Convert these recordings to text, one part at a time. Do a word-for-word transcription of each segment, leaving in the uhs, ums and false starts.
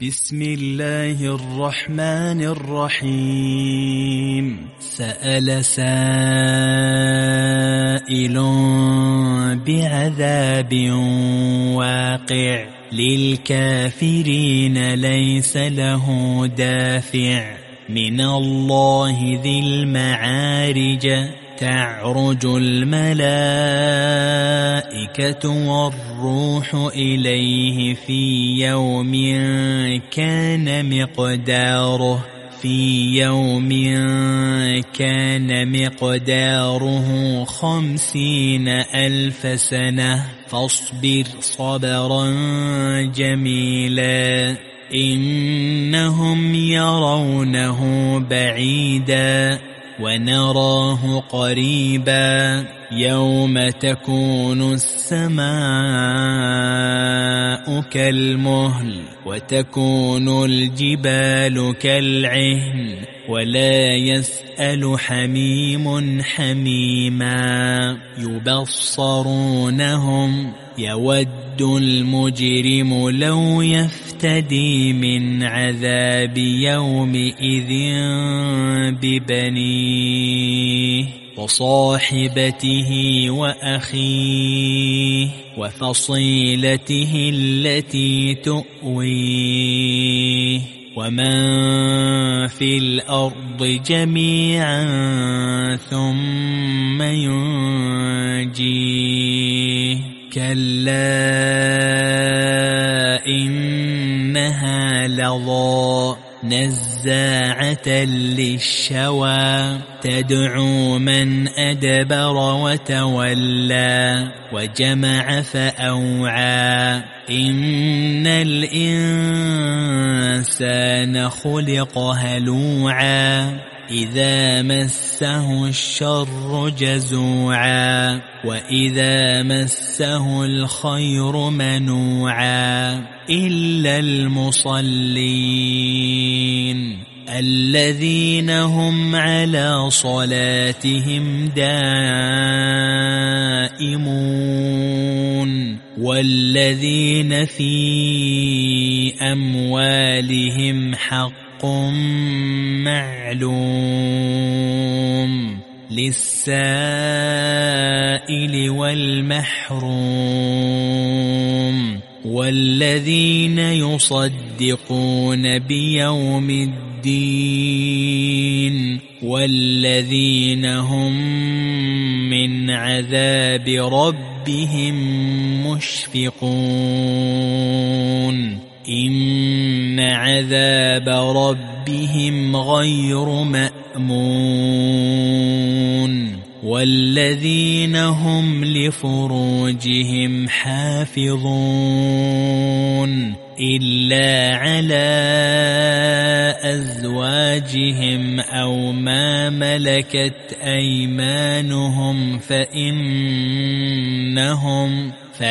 بسم الله الرحمن الرحيم. سأل سائل بعذاب واقع للكافرين ليس له دافع من الله ذي المعارج تعرج الملائكة والروح إليه في يوم كان مقداره في يوم كان مقداره خمسين ألف سنة فاصبر صبرا جميلا إنهم يرونه بعيدا ونراه قريبا يوم تكون السماء كالمهل وتكون الجبال كالعهن ولا يسأل حميم حميما يبصرونهم يود المجرم لو يفتدي من عذاب يومئذ ببنيه وصاحبته وأخيه وفصيلته التي تؤويه ومن في الأرض جميعا ثم ينجيه كلا إنها لظى نزاعة للشوى تدعو من أدبر وتولى وجمع فأوعى إن الإنسان خلق هلوعا إذا مسه الشر جزوعا وإذا مسه الخير منوعا إلا المصلين الذين هم على صلاتهم دائمون والذين في أموالهم حق معلوم للسائل والمحروم والذين يصدقون بيوم الدين والذين هم من عذاب ربهم مشفقون إن عذاب ربهم غير مأمون والذين هم لفروجهم حافظون إلا على أزواجهم أو ما ملكت أيمانهم فإنهم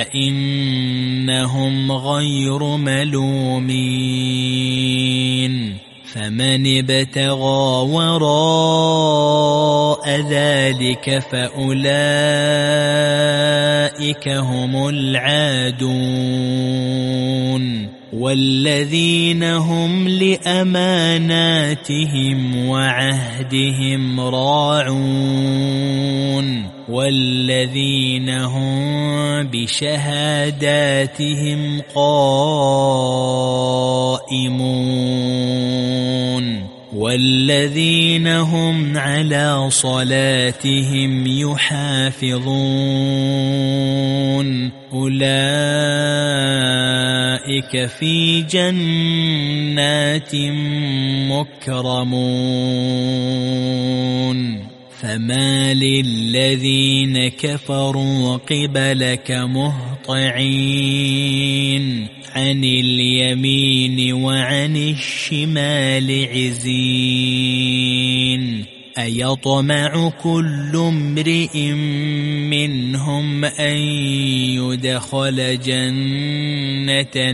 فإنهم غير ملومين فمن ابتغى وراء ذلك فأولئك هم العادون والذين هم لأماناتهم وعهدهم راعون والذين هم بشهاداتهم قائمون والذين هم على صلاتهم يحافظون أولئك في جنات مكرمون فما للذين كفروا قبلك مهطعين عن اليمين وعن الشمال عزين أيطمع كل امرئ منهم أن يدخل جنة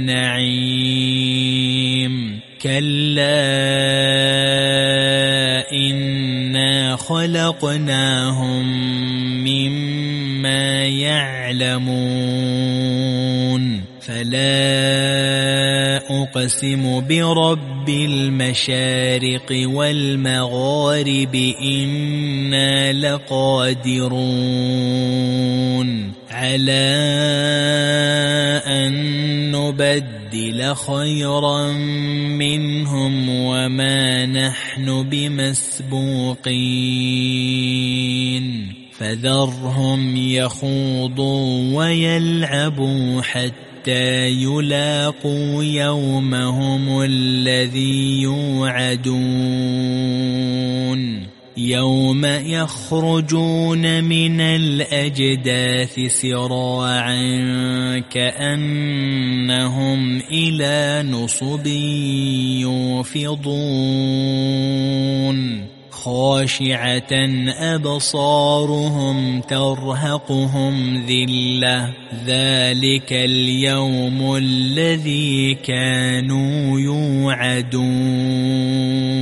نعيم كلا إنا خلقناهم مما يعلمون فلا أقسم برب المشارق والمغارب إنا لقادرون على أن نبدل خيرا منهم وما نحن بمسبوقين فذرهم يخوضوا ويلعبوا حتى يلاقوا يومهم الذي يوعدون يوم يخرجون من الأجداث سراعا كأنهم إلى نصب يوفضون خاشعة أبصارهم ترهقهم ذلة ذلك اليوم الذي كانوا يوعدون